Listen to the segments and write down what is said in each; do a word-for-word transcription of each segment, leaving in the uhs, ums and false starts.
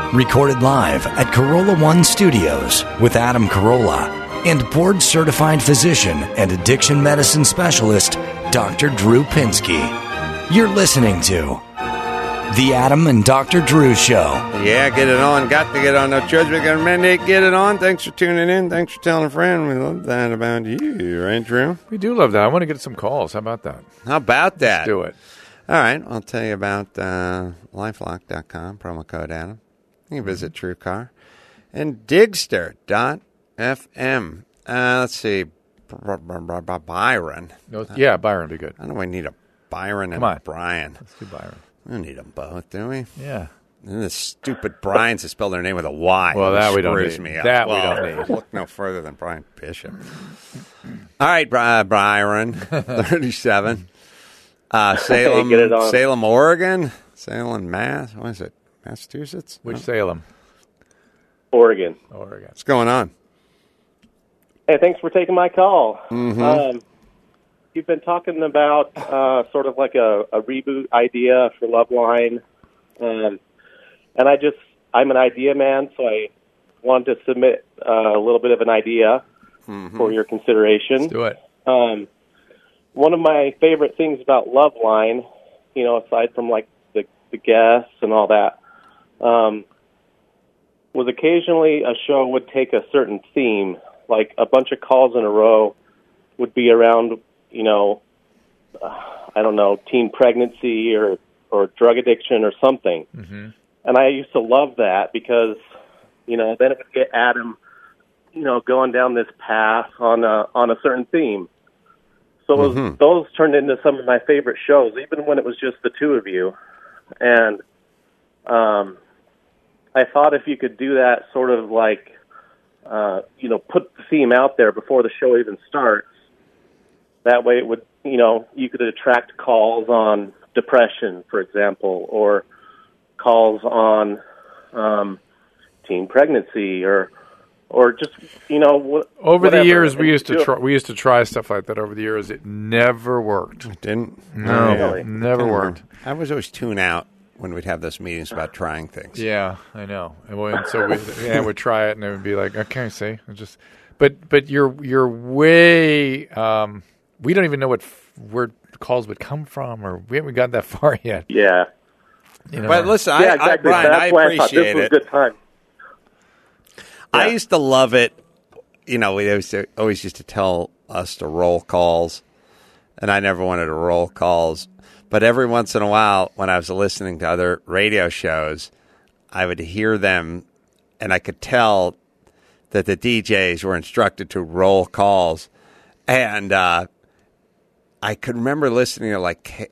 Recorded live at Corolla One Studios with Adam Carolla and board-certified physician and addiction medicine specialist, Doctor Drew Pinsky. You're listening to The Adam and Doctor Drew Show. Yeah, get it on. Got to get on. No choice. We got a mandate. Get it on. Thanks for tuning in. Thanks for telling a friend. We love that about you, right, Drew? We do love that. I want to get some calls. How about that? How about that? Let's do it. All right. I'll tell you about uh, lifelock dot com, promo code Adam. You can visit TrueCar. And Digster dot f m. Uh, let's see. Byron. No, yeah, Byron would be good. I don't know. I need a Byron and Come on. a Brian. Let's do Byron. We don't need them both, do we? Yeah. And the stupid Bryans that spell their name with a Y. Well, that we don't screws need. Me up. That we well, don't need. Look no further than Brian Bishop. All right, uh, Byron, thirty-seven. Uh, Salem, Get it on. Salem, Oregon. Salem, Mass. What is it? Massachusetts? Which No. Salem? Oregon. Oregon. What's going on? Hey, thanks for taking my call. Mm-hmm. Um, you've been talking about uh, sort of like a, a reboot idea for Loveline. Um, and I just, I'm an idea man, so I wanted to submit uh, a little bit of an idea Mm-hmm. for your consideration. Let's do it. Um, one of my favorite things about Loveline, you know, aside from like the, the guests and all that, um, was occasionally a show would take a certain theme, like a bunch of calls in a row would be around, you know, uh, I don't know, teen pregnancy or, or drug addiction or something. Mm-hmm. And I used to love that because, you know, then it would get Adam, you know, going down this path on a, on a certain theme. So it was, Mm-hmm. those turned into some of my favorite shows, even when it was just the two of you. And um, I thought if you could do that sort of like, uh, you know, put the theme out there before the show even starts, that way it would, you know, you could attract calls on depression, for example, or calls on um, teen pregnancy or or just, you know, wh- Over whatever. the years, we And used to do it- try. We used to try stuff like that. Over the years, it never worked. Didn't? No, Really? never worked. I was always tune out when we'd have those meetings about trying things. Yeah, I know. And, we, and so we yeah, we'd try it, and it would be like, okay, see, it just. But but you're you're way. Um, we don't even know what f- where calls would come from, or we haven't got that far yet. Yeah. You know? But listen, Yeah, I, exactly. I, Brian, That's I why I thought appreciate this was it. a good time. I Yeah. used to love it. You know, we always, always used to tell us to roll calls, and I never wanted to roll calls. But every once in a while, when I was listening to other radio shows, I would hear them, and I could tell that the D Js were instructed to roll calls. And uh, I could remember listening to, like, K-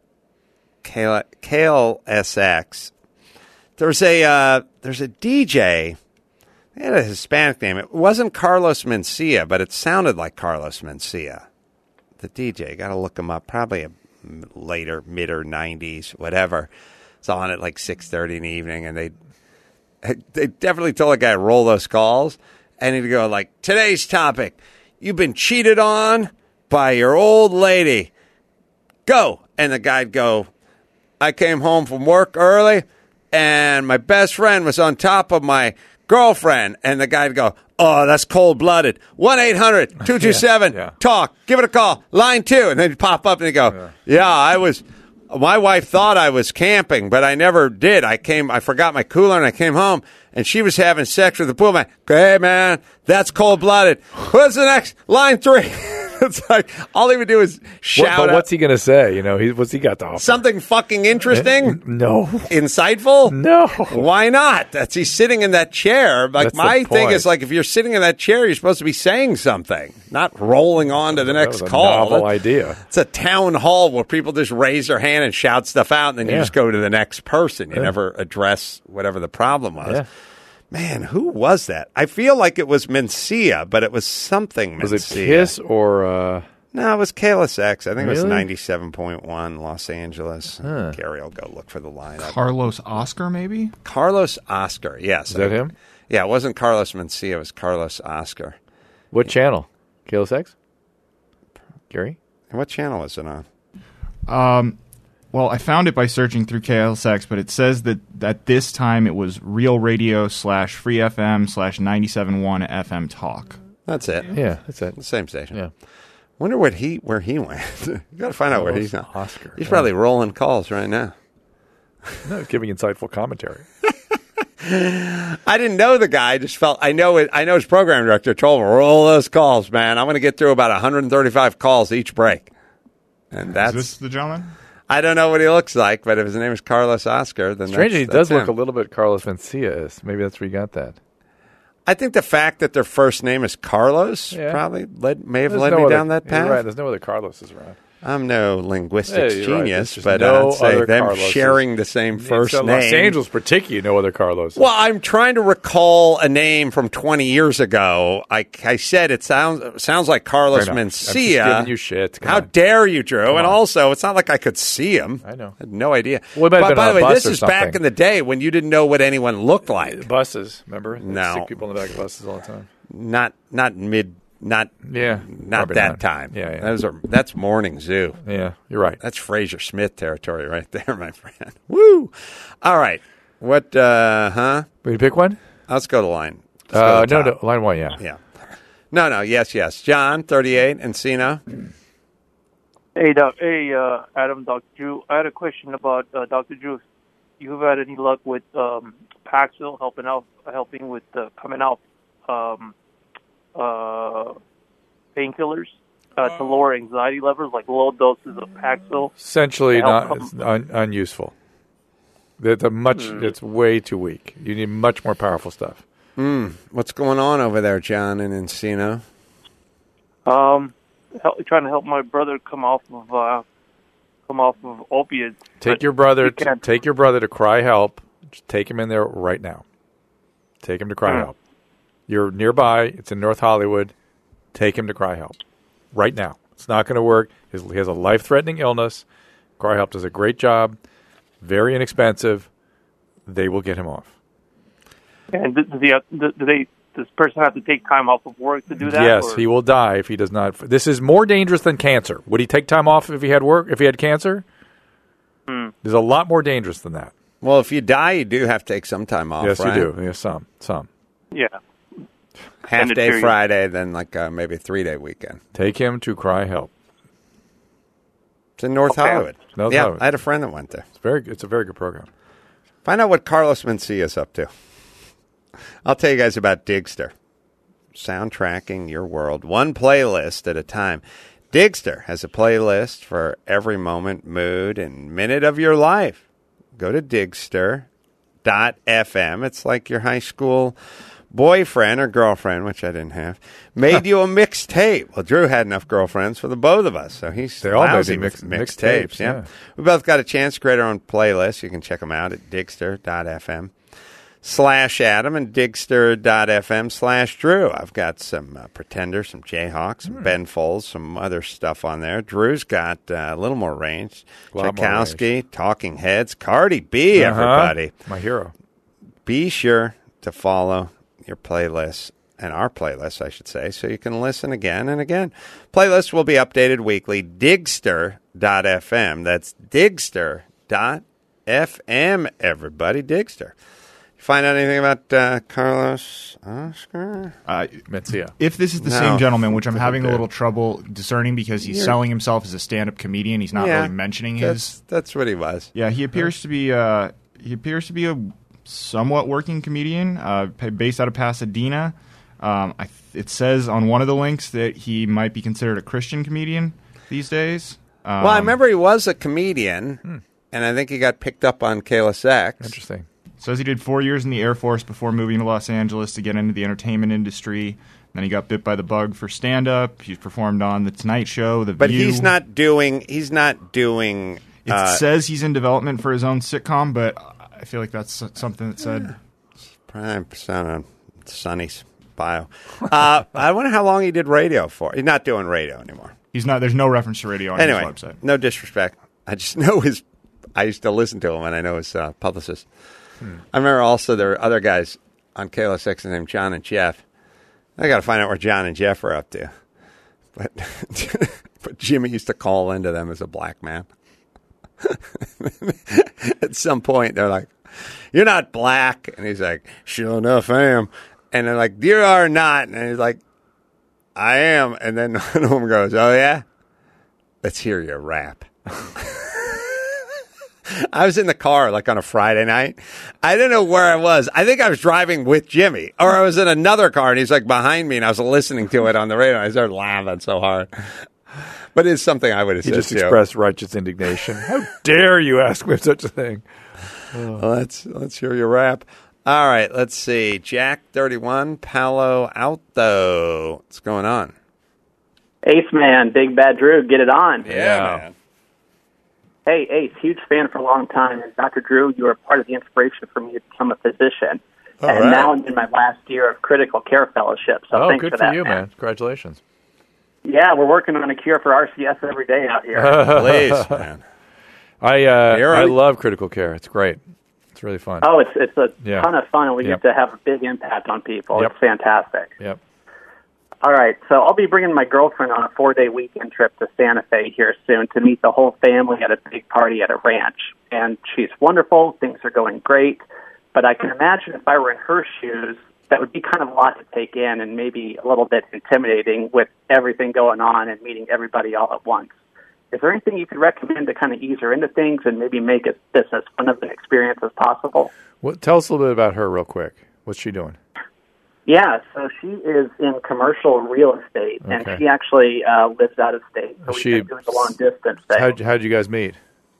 K- K L S X. There's a uh, there's a D J. He had a Hispanic name. It wasn't Carlos Mencia, but it sounded like Carlos Mencia. The D J, got to look him up. Probably a later, mid or nineties, whatever. It's on at like six thirty in the evening, and they they definitely told a guy to roll those calls, and he'd go like, "Today's topic: you've been cheated on by your old lady. Go!" And the guy'd go, "I came home from work early, and my best friend was on top of my girlfriend," and the guy'd go, "Oh, that's cold-blooded. one eight hundred two two seven Yeah, yeah. talk. Give it a call. Line two." And then he'd pop up and he'd go, yeah. yeah, I was, my wife thought I was camping, but I never did. I came, I forgot my cooler and I came home and she was having sex with the pool man. Hey, man, that's cold-blooded. What's the next? Line three. It's like, all he would do is shout What, but out what's he going to say? You know, he, what's he got to offer? something fucking interesting. No. Insightful? No. Why not? That's he's sitting in that chair. Like That's the my thing point. is like if you're sitting in that chair, you're supposed to be saying something, not rolling on to the That next was a call. novel That- idea. It's a town hall where people just raise their hand and shout stuff out, and then you Yeah. just go to the next person. You Yeah. never address whatever the problem was. Yeah. Man, who was that? I feel like it was Mencia, but it was something Mencia. Was it Kiss or? Uh, No, it was K L S X. I think it was Really? ninety-seven point one Los Angeles. Huh. Gary will go look for the lineup. Carlos Oscar, maybe? Carlos Oscar, yes. Is that I- him? Yeah, it wasn't Carlos Mencia. It was Carlos Oscar. What channel? K L S X? Gary? And what channel was it on? Um, Well, I found it by searching through K L S X, but it says that at this time it was Real Radio slash Free F M slash ninety-seven point one F M Talk. That's it. Yeah, that's it. The same station. Yeah. Wonder what he where he went. You got to find out where he's now. Oscar. He's yeah. probably rolling calls right now. No, he's giving insightful commentary. I didn't know the guy. I just felt I know it. I know his program director told him roll those calls, man. I'm going to get through about one hundred thirty-five calls each break, and that's Is this the gentleman? I don't know what he looks like, but if his name is Carlos Oscar, then Strangely, he that's, does that's look him. a little bit Carlos Mencia. Maybe that's where you got that. I think the fact that their first name is Carlos Yeah. probably led, may have There's led no me other, down that you're path. Right. There's no other Carloses around. I'm no linguistics Yeah, you're right. genius, There's just but no I'd say other them Carloses. sharing the same first in name. Los Angeles, particularly, no other Carloses. Well, I'm trying to recall a name from twenty years ago. I, I said it sounds sounds like Carlos Fair enough. I'm just Mencia. giving you shit. Come How on. dare you, Drew? Come and on. also, it's not like I could see him. I know. I had no idea. Well, it might have But been by on the a way, bus this or is back something. in the day when you didn't know what anyone looked like. Buses, remember? They No. stick people in the back of buses all the time. Not not mid. Not Yeah, not probably that not. time. Yeah, yeah. Those are that's morning zoo. Yeah, you're right. That's Fraser Smith territory right there, my friend. Woo! All right. What, uh, huh? Will you pick one? Let's go to line. Let's Uh, go to no, the top. no, line one, yeah. Yeah. No, no, yes, yes. John, thirty-eight, Encino. Hey, doc, hey, uh, Adam, Doctor Drew. I had a question about uh, Doctor Drew. You've had any luck with um, Paxil helping out, helping with uh, coming out um, uh, painkillers uh, to lower anxiety levels, like low doses of Paxil? Essentially, Help not them. it's un, unuseful. It's a much. Hmm. It's way too weak. You need much more powerful stuff. Mm, what's going on over there, John and Encino? Um, help, trying to help my brother come off of uh, come off of opiates. Take But your brother. he To, can't. take your brother to Cry Help. Just take him in there right now. Take him to Cry Hmm. Help. You're nearby. It's in North Hollywood. Take him to Cry Help right now. It's not going to work. His, he has a life-threatening illness. Cry Help does a great job. Very inexpensive. They will get him off. And do, do, the, do, do they? Does this person have to take time off of work to do that? Yes, or? he will die if he does not. This is more dangerous than cancer. Would he take time off if he had work? If he had cancer? Hmm. There's a lot more dangerous than that. Well, if you die, you do have to take some time off, yes, right? you do. Yes, some, some. Yeah. Half Extended day period. Friday, then like uh, maybe a three day weekend. Take him to Cry Help. It's in North Okay. Hollywood. North yeah, Hollywood. I had a friend that went there. It's very. It's a very good program. Find out what Carlos Mencia is up to. I'll tell you guys about Digster. Soundtracking your world, one playlist at a time. Digster has a playlist for every moment, mood, and minute of your life. Go to digster dot f m. It's like your high school boyfriend or girlfriend, which I didn't have, made you a mixtape. Well, Drew had enough girlfriends for the both of us, so he's They all made lousy me with mix- mixtapes. mixtapes, Yeah. yeah. We both got a chance to create our own playlist. You can check them out at digster dot f m. slash Adam and digster dot f m slash Drew. I've got some uh, Pretender, some Jayhawk, some Ben Folds, some other stuff on there. Drew's got uh, a little more range. A lot more Tchaikovsky, Talking Heads, Cardi B, Uh-huh. everybody. My hero. Be sure to follow your playlist and our playlist, I should say, so you can listen again and again. Playlists will be updated weekly. digster dot f m. That's digster dot f m, everybody. Digster. Find out anything about uh, Carlos Oscar? Uh, Mencia. if this is the No. same gentleman, which I'm Different having a dude. little trouble discerning because he's You're- selling himself as a stand-up comedian, he's not Yeah, really mentioning his. That's, that's what he was. Yeah, he appears to be. Uh, he appears to be a somewhat working comedian, uh, pa- based out of Pasadena. Um, I th- it says on one of the links that he might be considered a Christian comedian these days. Um, Well, I remember he was a comedian, and I think he got picked up on K L S X. Interesting. Says he did four years in the Air Force before moving to Los Angeles to get into the entertainment industry. Then he got bit by the bug for stand-up. He's performed on The Tonight Show, The But View. he's not doing. He's not doing. It uh, says he's in development for his own sitcom, but I feel like that's something that said. Prime percent on Sonny's bio. Uh, I wonder how long he did radio for. He's not doing radio anymore. He's not. There's no reference to radio on Anyway, his website. no disrespect. I just know his. I used to listen to him, and I know his uh, publicist. Hmm. I remember also there were other guys on K L S X named John and Jeff. I got to find out where John and Jeff are up to. But but Jimmy used to call into them as a black man. At some point, they're like, "You're not black," and he's like, "Sure enough, I am." And they're like, "You are not," and he's like, "I am." And then one of them goes, "Oh yeah, let's hear your rap." I was in the car like on a Friday night. I didn't know where I was. I think I was driving with Jimmy, or I was in another car, and he's like behind me, and I was listening to it on the radio. I started laughing so hard. But it's something I would have He said just too. expressed righteous indignation. How dare you ask me such a thing? Well, let's let's hear your rap. All right, let's see. Jack thirty-one, Palo Alto. What's going on? Ace Man, Big Bad Drew, get it on. Yeah, man. Hey, Ace, huge fan for a long time. And Doctor Drew, you were part of the inspiration for me to become a physician. All and right. now I'm in my last year of critical care fellowship. So Oh, thanks good for for that, you, man. man. Congratulations. Yeah, we're working on a cure for R C S every day out here. Please, man. I uh, You're I right. love critical care. It's great. It's really fun. Oh, it's it's a Yeah. ton of fun, and we Yep. get to have a big impact on people. Yep. It's fantastic. Yep. All right, so I'll be bringing my girlfriend on a four-day weekend trip to Santa Fe here soon to meet the whole family at a big party at a ranch. And she's wonderful. Things are going great. But I can imagine if I were in her shoes, that would be kind of a lot to take in and maybe a little bit intimidating with everything going on and meeting everybody all at once. Is there anything you could recommend to kind of ease her into things and maybe make it this as fun of an experience as possible? Well, tell us a little bit about her real quick. What's she doing? Yeah, so she is in commercial real estate, and Okay. she actually uh, lives out of state. So She- we've been doing the long distance thing. How'd, how'd you guys meet?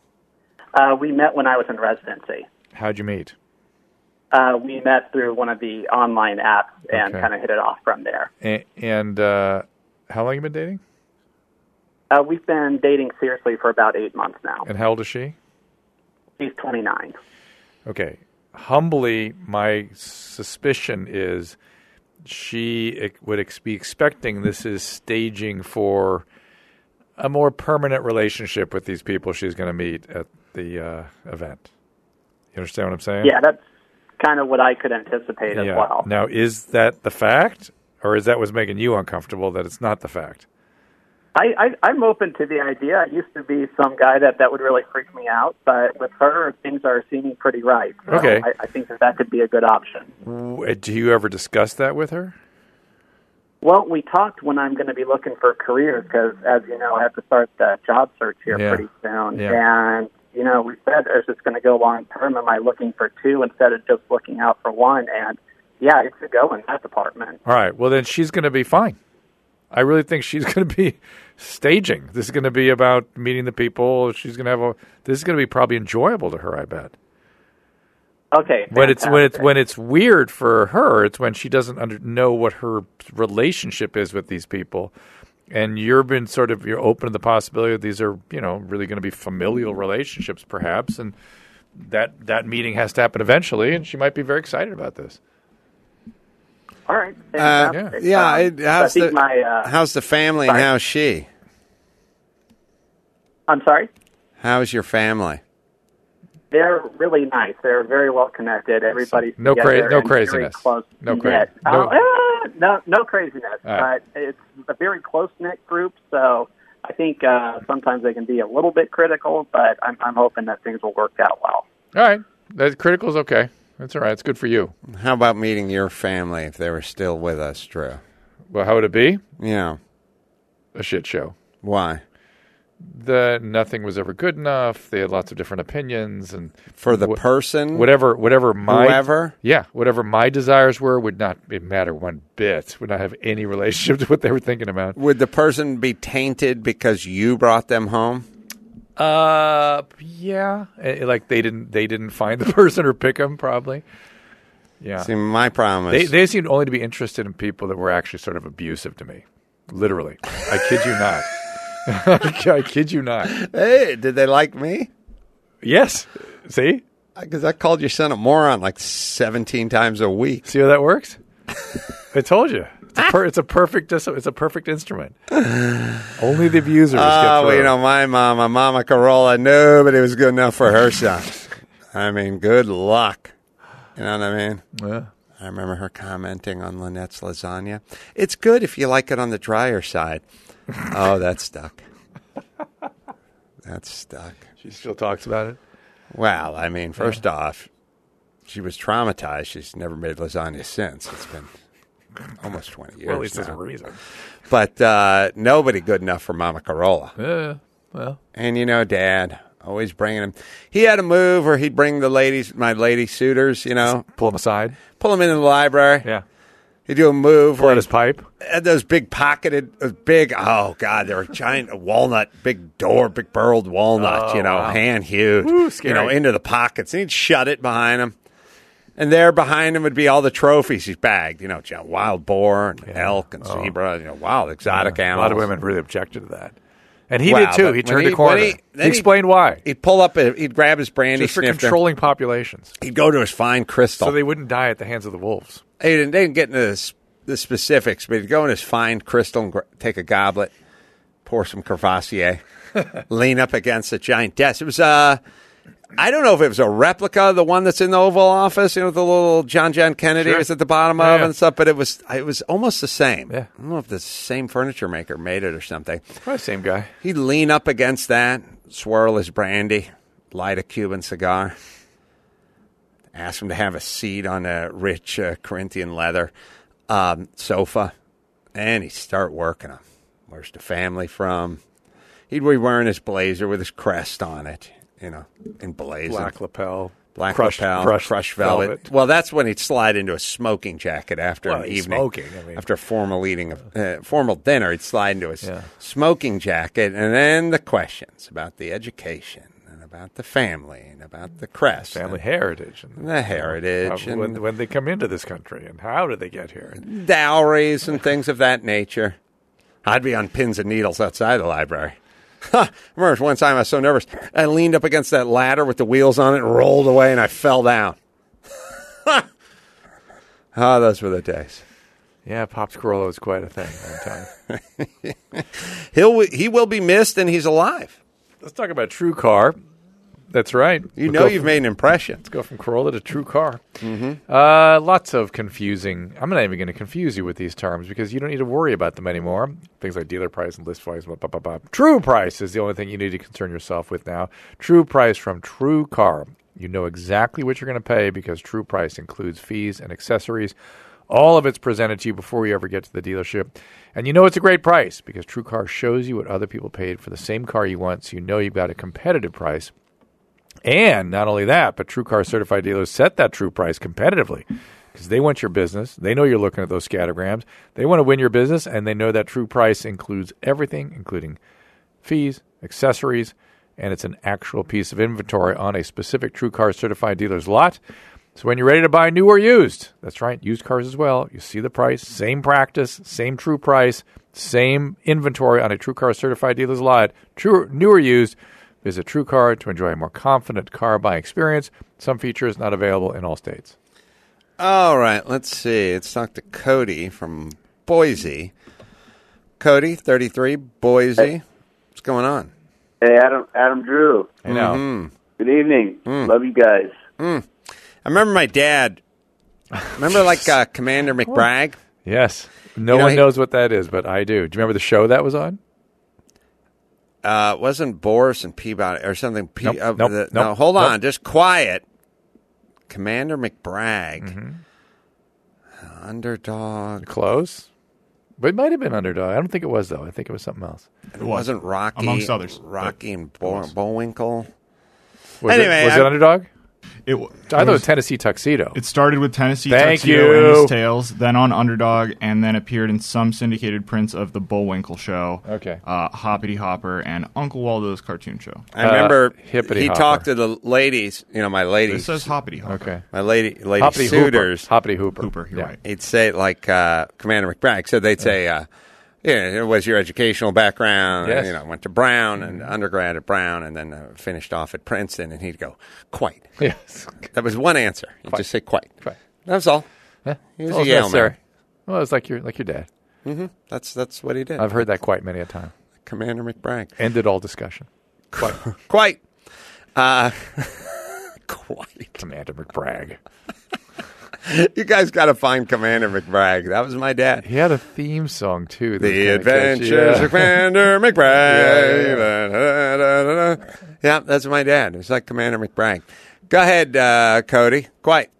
Uh, we met when I was in residency. How'd you meet? Uh, we met through one of the online apps and Okay. kind of hit it off from there. And, and uh, how long you been dating? Uh, we've been dating seriously for about eight months now. And how old is she? She's twenty-nine. Okay. Humbly, my suspicion is she ex- would ex- be expecting this is staging for a more permanent relationship with these people she's going to meet at the uh, event. You understand what I'm saying? Yeah, that's kind of what I could anticipate as Yeah. well. Now, is that the fact, or is that what's making you uncomfortable that it's not the fact? I, I, I'm open to the idea. I used to be some guy that, that would really freak me out, but with her, things are seeming pretty right. So Okay. I, I think that that could be a good option. W- Do you ever discuss that with her? Well, we talked when I'm going to be looking for careers because, as you know, I have to start the job search here Yeah. pretty soon. Yeah. And, you know, we said, is this going to go long term? Am I looking for two instead of just looking out for one? And, yeah, it's a go in that department. All right. Well, then she's going to be fine. I really think she's going to be staging. This is going to be about meeting the people. She's going to have a. This is going to be probably enjoyable to her. I bet. Okay. When it's when it's fantastic. when it's weird for her, it's when she doesn't under, know what her relationship is with these people, and you've been sort of you're open to the possibility that these are you know really going to be familial relationships, perhaps, and that that meeting has to happen eventually, and she might be very excited about this. All right. Uh, Fantastic. yeah, Um, it, how's I think the my, uh, how's the family and sorry. how's she? I'm sorry? How's your family? They're really nice. They're very well connected. Everybody's No cra- together no and very craziness. close No cra- knit. no- Uh, eh, no, no craziness. All right. But it's a very close knit group. So I think uh, sometimes they can be a little bit critical, but I'm, I'm hoping that things will work out well. All right, that critical is okay. That's all right. It's good for you. How about meeting your family if they were still with us, Drew? Well, how would it be? Yeah. A shit show. Why? The nothing was ever good enough. They had lots of different opinions, and For the wh- person? whatever, whatever my Whoever? yeah, whatever my desires were would not it matter one bit. Would not have any relationship to what they were thinking about. Would the person be tainted because you brought them home? Uh, yeah, Eh, like they didn't they didn't find the person or pick them probably. Yeah, See, my problem they is they seemed only to be interested in people that were actually sort of abusive to me. Literally, I kid you not. I kid you not. hey, did they like me? Yes. See? Because I called your son a moron like seventeen times a week. See how that works? I told you. It's a, per, it's a perfect it's a perfect instrument. Only the abusers get Oh, through. well, you know, my mom, my mama Corolla, nobody was good enough for her son. I mean, good luck. You know what I mean? Yeah. I remember her commenting on Lynette's lasagna. It's good if you like it on the drier side. Oh, that's stuck. That's stuck. She still talks about it. Well, I mean, first yeah. off, she was traumatized. She's never made lasagna since. It's been almost twenty years. Well, at least now. there's a reason. But uh, nobody good enough for Mama Carolla. Yeah, well. And, you know, Dad, always bringing him. He had a move where he'd bring the ladies, my lady suitors, you know. Just pull them aside. Pull them into the library. Yeah. He'd do a move. Pull out his pipe. Had those big pocketed, those big, oh, God, they were giant walnut, big door, big burled walnut, oh, you know, wow. hand huge, Ooh, scary. you know, into the pockets. And he'd shut it behind him. And there behind him would be all the trophies he's bagged, you know, wild boar and yeah. elk and oh. zebra, you know, wild exotic yeah. animals. A lot of women really objected to that. And he Wow, did, too. but He when turned he- the corner. when He, he- then explained why. He'd pull up, a, he'd grab his brandy Just for snifter. controlling populations. He'd go to his fine crystal. So they wouldn't die at the hands of the wolves. They didn't, they didn't get into the, the specifics, but he'd go in his fine crystal and gr- take a goblet, pour some Courvoisier, lean up against a giant desk. It was, uh, I don't know if it was a replica of the one that's in the Oval Office, you know, with the little John John Kennedy Sure. was at the bottom Yeah, of yeah. and stuff, but it was it was almost the same. Yeah. I don't know if the same furniture maker made it or something. Probably the same guy. He'd lean up against that, swirl his brandy, light a Cuban cigar, ask him to have a seat on a rich uh, Corinthian leather um, sofa, and he'd start working him. Where's the family from? He'd be wearing his blazer with his crest on it, you know, emblazoned. Black lapel. Black crushed, lapel, crushed, crushed velvet. velvet. Well, that's when he'd slide into a smoking jacket after Well, an he's evening. smoking, I mean. After a formal eating of uh, formal dinner, he'd slide into his Yeah. smoking jacket, and then the questions about the education and about the family and about the crest, Family and heritage. And the heritage, how- and when, when they come into this country and how did they get here? dowries and things of that nature. I'd be on pins and needles outside the library. I remember one time I was so nervous, I leaned up against that ladder with the wheels on it and rolled away, and I fell down. Oh, those were the days. Yeah, Pops Carolla was quite a thing one time. He'll he will be missed, and he's alive. Let's talk about True Car. That's right. You We'll know go you've from- made an impression. Let's go from Corolla to True Car. Mm-hmm. Uh, lots of confusing. I'm not even going to confuse you with these terms because you don't need to worry about them anymore. Things like dealer price and list price. Blah, blah, blah, blah. True price is the only thing you need to concern yourself with now. True price from True Car. You know exactly what you're going to pay because True price includes fees and accessories. All of it's presented to you before you ever get to the dealership. And you know it's a great price because True Car shows you what other people paid for the same car you want, so you know you've got a competitive price. And not only that, but True Car certified dealers set that true price competitively because they want your business. They know you're looking at those scattergrams. They want to win your business, and they know that true price includes everything, including fees, accessories, and it's an actual piece of inventory on a specific True Car certified dealer's lot. So when you're ready to buy new or used, that's right, used cars as well, you see the price, same practice, same true price, same inventory on a True Car certified dealer's lot, true, new or used. Visit True Car to enjoy a more confident car buying experience. Some features not available in all states. All right, let's see. Let's talk to Cody from Boise. Cody, thirty-three, Boise. Hey. What's going on? Hey, Adam, Adam Drew. I know. Mm-hmm. Good evening. Love you guys. Mm. I remember my dad. Remember, like uh, Commander McBragg? Yes. No You know, one he- knows what that is, but I do. Do you remember the show that was on? Uh, it wasn't Boris and Peabody or something. P- Nope, uh, nope, the, nope, no, hold nope. on. Just quiet. Commander McBragg. Mm-hmm. Underdog. Close. But it might have been Underdog. I don't think it was, though. I think it was something else. It wasn't Rocky. amongst others, Rocky and but it Bo- was. Bullwinkle. Was Anyway, it, was I- it Underdog? It, w- I thought it it was Tennessee Tuxedo. It started with Tennessee Thank Tuxedo you. and His Tales, then on Underdog, and then appeared in some syndicated prints of The Bullwinkle Show, Okay. uh, Hoppity Hopper, and Uncle Waldo's Cartoon Show. I remember Hippity he Hopper. talked to the ladies, you know, my This ladies, says Hoppity Hopper. Okay. my lady, lady Hoppity suitors. Hooper. Hoppity Hooper. Hooper, you're Yeah. right. He'd say like uh, Commander McBragg. So they'd say, uh, "Yeah, what was your educational background?" Yes. You know, went to Brown and undergrad at Brown, and then uh, finished off at Princeton. And he'd go, "Quite." Yes. That was one answer. He'd Quite. just say, "Quite." Quite. That was all. Yeah. He was Well, a it's Yale necessary. man. Well, it's like your like your dad. Mm-hmm. That's that's what he did. I've heard that quite many a time. Commander McBragg. Ended all discussion. Quite. Quite. Uh, quite. Commander McBragg. You guys got to find Commander McBragg. That was my dad. He had a theme song too. that was The kinda Adventures catchy. of Commander McBragg. Yeah, Da, da, da, da, da. Yeah, that's my dad. It's like Commander McBragg. Go ahead, uh, Cody. Quiet.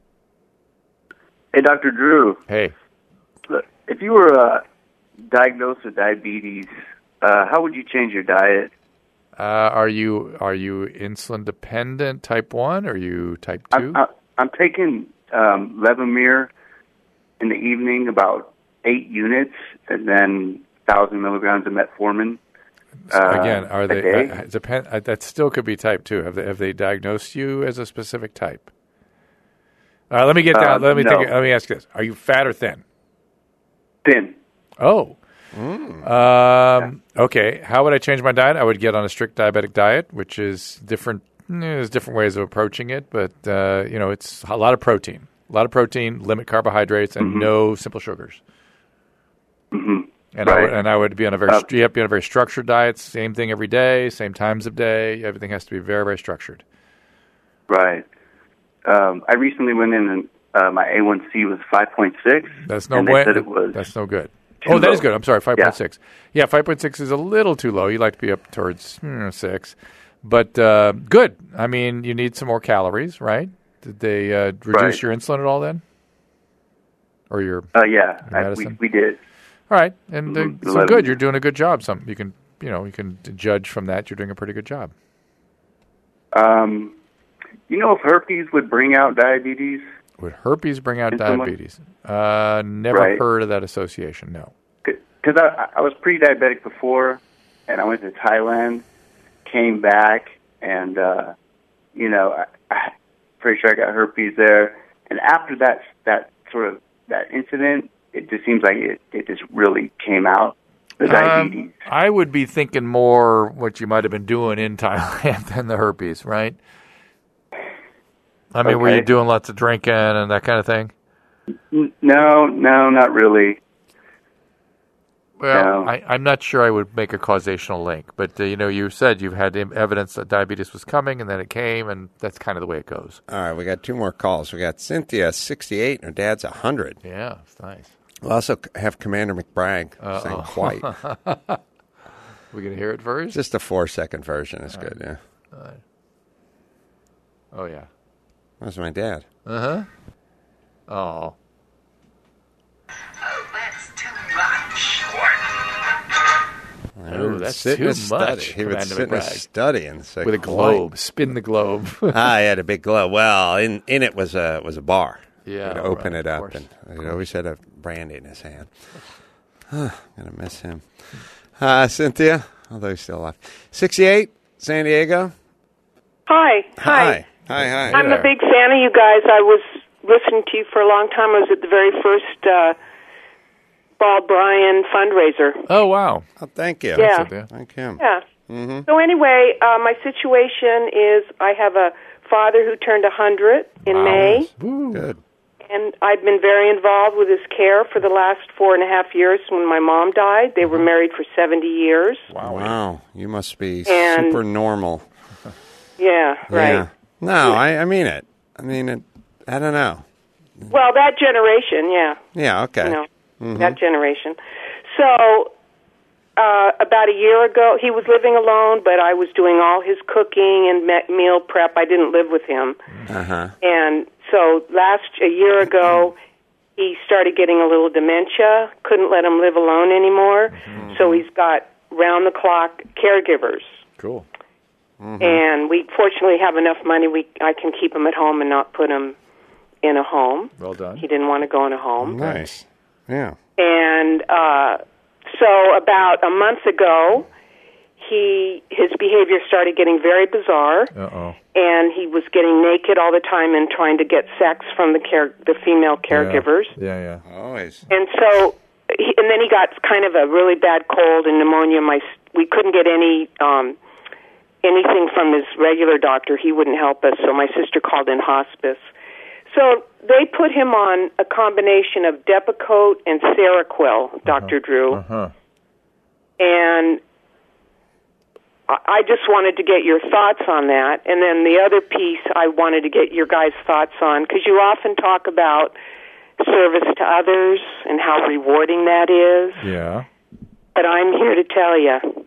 Hey, Doctor Drew. Hey, Look, if you were uh, diagnosed with diabetes, uh, how would you change your diet? uh, are you are you insulin dependent, type one, or are you type two? I'm, I, I'm taking um, Levemir in the evening, about eight units, and then one thousand milligrams of metformin. Uh, Again, are a they? day. Uh, depend. Uh, that still could be type two. Have they have they diagnosed you as a specific type? Uh, let me get down. Uh, let me no. think. Let me ask you this: are you fat or thin? Thin. Oh. Um, okay. How would I change my diet? I would get on a strict diabetic diet, which is different. eh, There's different ways of approaching it, but uh, you know, it's a lot of protein, a lot of protein, limit carbohydrates, and Mm-hmm. no simple sugars. hmm And I Right. would, and I would be on a very Uh, you have to be on a very structured diet. Same thing every day, same times of day. Everything has to be very, very structured. Right. Um, I recently went in and uh, my A one C was five point six. That's no and they way. said it was That's no good. too Oh, that is low. good. I'm sorry, five point six. Yeah, five point six is a little too low. You like to be up towards hmm, six, but uh, good. I mean, you need some more calories, right? Did they uh, reduce Right. your insulin at all then, or your? Uh, yeah, Your I, we, medicine? we did. All right, and uh, Mhm, so eleven. good. You're doing a good job. Some you can, you know, you can judge from that. You're doing a pretty good job. Um, you know if herpes would bring out diabetes? Would herpes bring out In someone? diabetes? Uh, never Right. heard of that association. No. Because I, I was pre-diabetic before, and I went to Thailand, came back, and, uh, you know, I, I'm pretty sure I got herpes there. And after that, that sort of, that incident, it just seems like it, it just really came out, the diabetes. Um, I would be thinking more what you might have been doing in Thailand than the herpes, right? I mean, were you Okay. doing lots of drinking and that kind of thing? N- No, no, not really. Well, No. I, I'm not sure I would make a causational link, but uh, you know, you said you've had em- evidence that diabetes was coming, and then it came, and that's kind of the way it goes. All right, we got two more calls. We got Cynthia, sixty-eight, and her dad's one hundred. Yeah, it's nice. We'll also have Commander McBragg Uh-oh. saying quiet. We gonna hear it first? Just a four-second version is good, yeah. Oh yeah. That's my dad. Uh huh. Oh. Oh, that's Sit in too his much, study. He would Commander sit in his McBragg. study and say, With a "Quiet." globe, spin the globe. ah, he had a big globe. Well, in in it was a was a bar. Yeah, He'd open right, it of up, course, and he always had a brandy in his hand. Huh, gonna miss him. Uh, Cynthia, although he's still alive. Sixty-eight, San Diego. Hi. Hi, hi, hi. I'm a big fan of you guys. I was listening to you for a long time. I was at the very first uh, Bob Bryan fundraiser. Oh wow! Oh, thank you. Yeah. Thank him. Yeah. Mm-hmm. So anyway, uh, my situation is I have a father who turned one hundred in Wow. May, Woo. Good. and I've been very involved with his care for the last four and a half years when my mom died. They were married for seventy years. Wow. Wow, you must be And- super normal. Yeah, right. Yeah. No, I, I mean it. I mean it. I don't know. Well, that generation, yeah. Yeah. Okay. You know, Mhm. that generation. So, uh, about a year ago, he was living alone, but I was doing all his cooking and me- meal prep. I didn't live with him. Uh huh. And so last, a year ago, he started getting a little dementia, couldn't let him live alone anymore. So he's got round-the-clock caregivers. Cool. And we fortunately have enough money we I can keep him at home and not put him in a home. Well done. He didn't want to go in a home. Nice. Yeah. And uh, so about a month ago, he his behavior started getting very bizarre, Uh oh. and he was getting naked all the time and trying to get sex from the care the female caregivers. Yeah, yeah. Always. And so, he, and then he got kind of a really bad cold and pneumonia. My we couldn't get any um, anything from his regular doctor. He wouldn't help us, so my sister called in hospice. So they put him on a combination of Depakote and Seroquel, Doctor Drew. Uh huh. And I just wanted to get your thoughts on that. And then the other piece I wanted to get your guys' thoughts on, because you often talk about service to others and how rewarding that is. Yeah. But I'm here to tell you,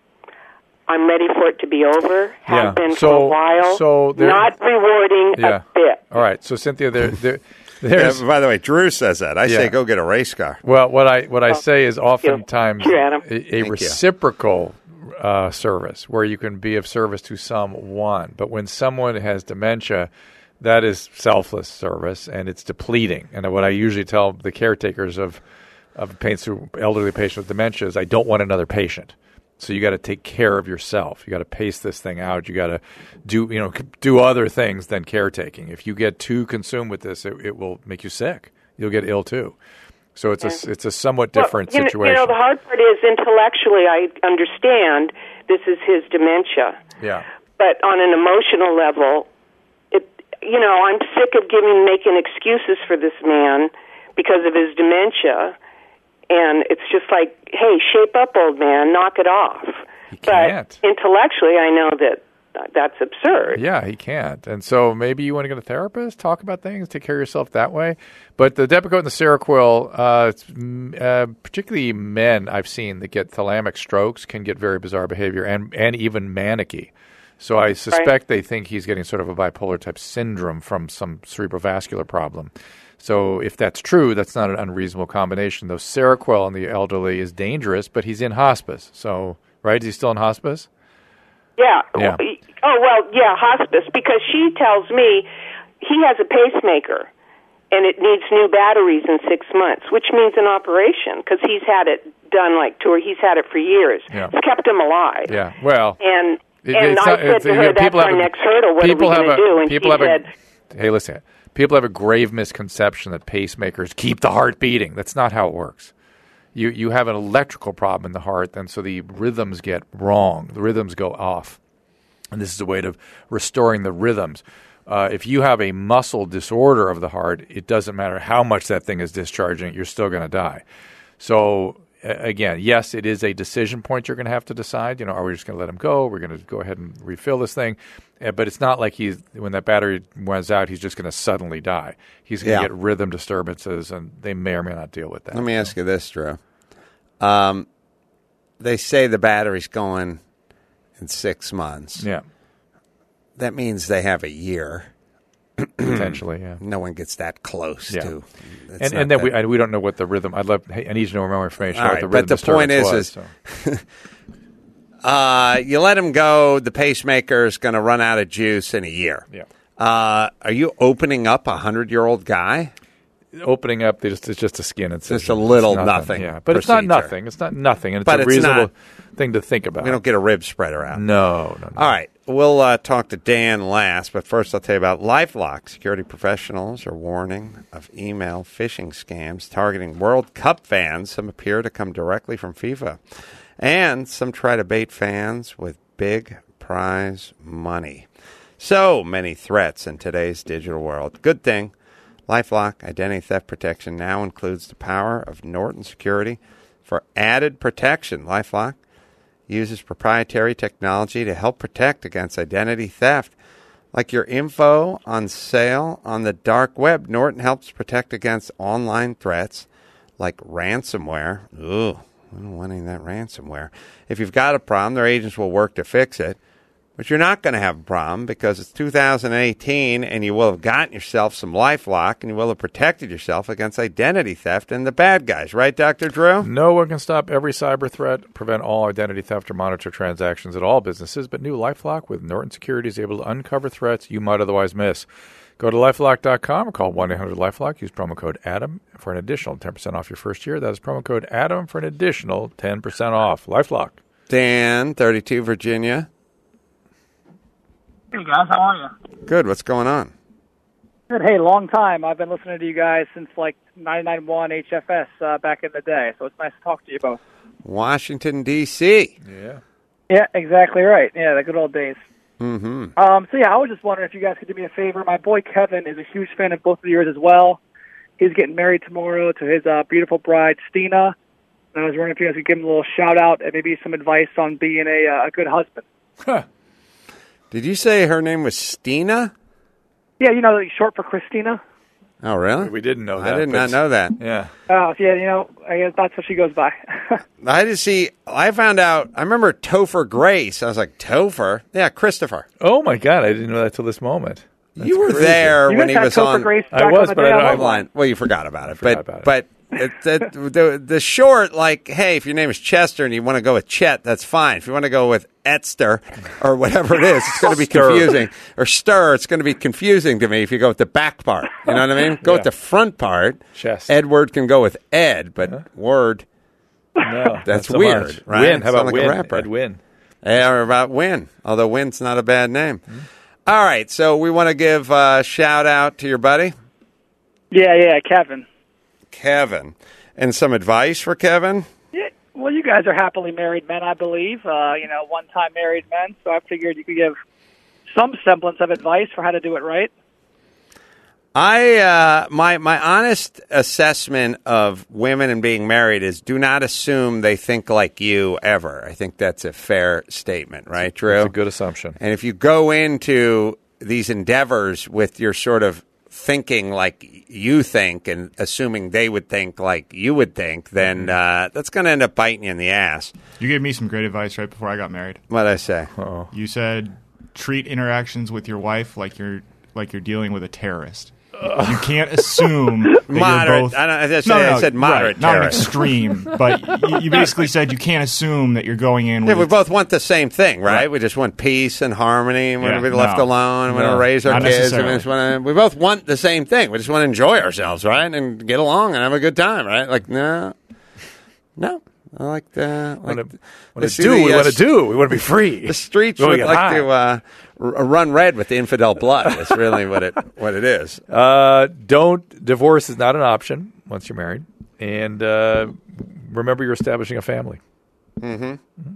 I'm ready for it to be over. Have Yeah. been So- for a while. so there- not rewarding Yeah. a bit. All right. So, Cynthia, there, there, Yeah, there's... by the way, Drew says that. I Yeah. say go get a race car. Well, what I what I Oh, say is oftentimes Here, Adam. a, a Thank you. reciprocal uh, service where you can be of service to someone. But when someone has dementia, that is selfless service, and it's depleting. And what I usually tell the caretakers of of patients, who elderly patients with dementia, is I don't want another patient. So you got to take care of yourself. You got to pace this thing out. You got to do you know do other things than caretaking. If you get too consumed with this, it, it will make you sick. You'll get ill too. So it's a it's a somewhat different well, you situation. Know, you know, the hard part is intellectually I understand this is his dementia. Yeah. But on an emotional level, it you know, I'm sick of giving making excuses for this man because of his dementia. And it's just like, hey, shape up, old man, knock it off. He can't. But intellectually, I know that that's absurd. Yeah, he can't. And so maybe you want to get a therapist, talk about things, take care of yourself that way. But the Depakote and the Seroquel, uh, it's, mm, uh, particularly men I've seen that get thalamic strokes can get very bizarre behavior and, and even manicky. So I suspect Right. they think he's getting sort of a bipolar type syndrome from some cerebrovascular problem. So if that's true, that's not an unreasonable combination. Though Seroquel in the elderly is dangerous, but he's in hospice. So, right? Is he still in hospice? Yeah. Yeah. Oh, well, yeah, hospice, because she tells me he has a pacemaker, and it needs new batteries in six months, which means an operation, because he's had it done like two, or he's had it for years. Yeah. It's kept him alive. Yeah. Well, And It- and it's I not- said it's- to you her, know, that's people our have a- next hurdle. What are we people going have to a- do? And people she have a- said, Hey, listen. People have a grave misconception that pacemakers keep the heart beating. That's not how it works. You you have an electrical problem in the heart, and so the rhythms get wrong. The rhythms go off, and this is a way of restoring the rhythms. Uh, if you have a muscle disorder of the heart, it doesn't matter how much that thing is discharging; you're still going to die. So a- again, yes, it is a decision point you're going to have to decide. You know, are we just going to let him go? We're going to go ahead and refill this thing. Uh, but it's not like he's when that battery runs out, he's just going to suddenly die. He's going to Yeah. get rhythm disturbances, and they may or may not deal with that. Let me ask you this, Drew. Um, they say the battery's going in six months. Yeah, That means they have a year. potentially. Yeah, No one gets that close Yeah. to. it's and not and then that- we and we don't know what the rhythm. I'd love. Hey, I need to know more information All about right, the but rhythm the point disturbance is- was, is- so. Uh, you let him go, the pacemaker is going to run out of juice in a year. Yeah. Uh, are you opening up a hundred-year-old guy? Opening up, it's just, it's just a skin incision. Just a little It's nothing Yeah, but it's not procedure. nothing. It's not nothing, and it's But a it's reasonable not- thing to think about. We don't get a rib spreader out. No, no, no. All right. We'll uh, talk to Dan last, but first I'll tell you about LifeLock. Security professionals are warning of email phishing scams targeting World Cup fans. Some appear to come directly from FIFA, and some try to bait fans with big prize money. So many threats in today's digital world. Good thing LifeLock Identity Theft Protection now includes the power of Norton Security for added protection. LifeLock uses proprietary technology to help protect against identity theft. Like your info on sale on the dark web, Norton helps protect against online threats like ransomware. Ooh, I don't want any of that ransomware. If you've got a problem, their agents will work to fix it. But you're not going to have a problem because it's two thousand eighteen and you will have gotten yourself some LifeLock and you will have protected yourself against identity theft and the bad guys. Right, Doctor Drew? No one can stop every cyber threat, prevent all identity theft, or monitor transactions at all businesses, but new LifeLock with Norton Security is able to uncover threats you might otherwise miss. Go to lifelock dot com or call one eight hundred LifeLock. Use promo code ADAM for an additional ten percent off your first year. That is promo code ADAM for an additional ten percent off. LifeLock. Dan, thirty-two, Virginia. Hey guys, how are you? Good. What's going on? Good. Hey, long time. I've been listening to you guys since like ninety-nine point one H F S uh, back in the day, so it's nice to talk to you both. Washington, D C Yeah. Yeah, exactly right. Yeah, the good old days. Mm-hmm. Um, so yeah, I was just wondering if you guys could do me a favor. My boy Kevin is a huge fan of both of yours as well. He's getting married tomorrow to his uh, beautiful bride, Stina. And I was wondering if you guys could give him a little shout out and maybe some advice on being a, uh, a good husband. Huh. Did you say her name was Stina? Yeah, you know, short for Christina. Oh, really? We didn't know that. I did not know that. Yeah. Oh, yeah, you know, I guess that's what she goes by. I just see, I found out, I remember Topher Grace. I was like, Topher? Yeah, Christopher. Oh, my God. I didn't know that till this moment. That's you were crazy. there you when he was Topher on. Grace I was, on but I don't I have Line. Well, you forgot about it. forgot but about it. but it, the, the, the short, like, hey, if your name is Chester and you want to go with Chet, that's fine. If you want to go with Etster or whatever it is, it's going to be confusing. Or Stir, it's going to be confusing to me if you go with the back part. You know what I mean? Go Yeah. with the front part. Chest. Edward can go with Ed, but Huh? Word, No, that's not so weird, much. right? Win. How Sound about like a Win? rapper. Ed Win. Yeah, or about Win, although Win's not a bad name. Mm-hmm. All right, so we want to give a shout out to your buddy, Yeah, yeah, Kevin. Kevin. And some advice for Kevin? Yeah, well, you guys are happily married men, I believe. Uh, you know, one-time married men. So I figured you could give some semblance of advice for how to do it right. I uh, my my honest assessment of women and being married is do not assume they think like you ever. I think that's a fair statement, right, Drew? That's a good assumption. And if you go into these endeavors with your sort of thinking like you think and assuming they would think like you would think, then uh, that's going to end up biting you in the ass. You gave me some great advice right before I got married. What'd I say? Uh-oh. You said treat interactions with your wife like you're like you're dealing with a terrorist. You can't assume that Moderate. you're both. I, don't, I, just no, said, no, I said moderate right, not an terrorist. extreme, but you, you basically said you can't assume that you're going in. Yeah, with we a- both want the same thing, right? Right. We just want peace and harmony. We want Yeah, to be left no. alone. We want No, to raise our not kids. We, necessarily. just want to, we both want the same thing. We just want to enjoy ourselves, right? And get along and have a good time, right? Like, no. No. I like the... Like, Want to to see do? the, We uh, want to do. We want to be free. The streets We wanna would get like high. to uh, r- run red with the infidel blood. That's really what it what it is. Uh, don't divorce is not an option once you're married, and uh, remember you're establishing a family. Yeah.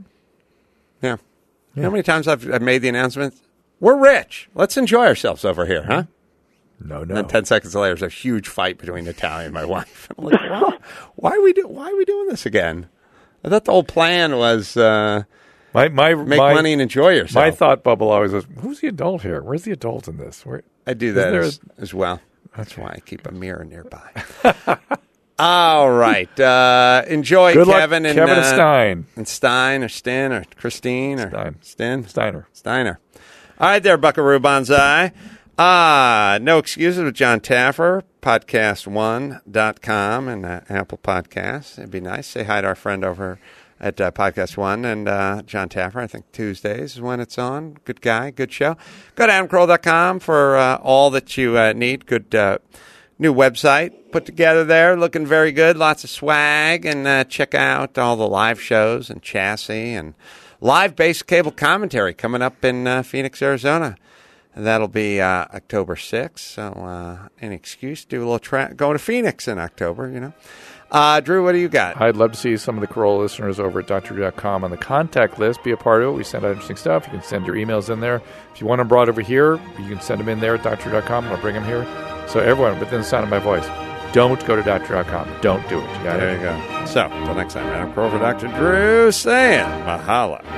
You know how many times I've, I've made the announcement? We're rich. Let's enjoy ourselves over here, huh? No, And no. then ten seconds later, there's a huge fight between Natalia and my wife. I'm like, why, why are we do? Why are we doing this again? I thought the whole plan was uh, My my make my, money and enjoy yourself. My thought bubble always was, who's the adult here? Where's the adult in this? Where, I do that Isn't there as, as well. That's why I keep a mirror nearby. All right. Uh, enjoy Good luck, Kevin and Kevin and uh, Stein. and Stein or Stin or Christine or Stein. Stin Steiner. Steiner. All right, there, Buckaroo Banzai. Ah, No Excuses with John Taffer, podcast one dot com and uh, Apple Podcasts. It'd be nice. Say hi to our friend over at uh, Podcast One and uh, John Taffer. I think Tuesdays is when it's on. Good guy, good show. Go to adam carolla dot com for uh, all that you uh, need. Good uh, new website put together there. Looking very good. Lots of swag. And uh, check out all the live shows and Chassis and live basic cable commentary coming up in uh, Phoenix, Arizona. And that'll be uh, October sixth. So uh, any excuse to do a little tra- go to Phoenix in October, you know. Uh, Drew, what do you got? I'd love to see some of the Corolla listeners over at D R Drew dot com on the contact list. Be a part of it. We send out interesting stuff. You can send your emails in there. If you want them brought over here, you can send them in there at D R Drew dot com. I'll bring them here. So everyone, within the sound of my voice, don't go to D R Drew dot com. Don't do it. You got There it? you go. So, until next time, Adam Crow for Doctor Drew saying mahalo.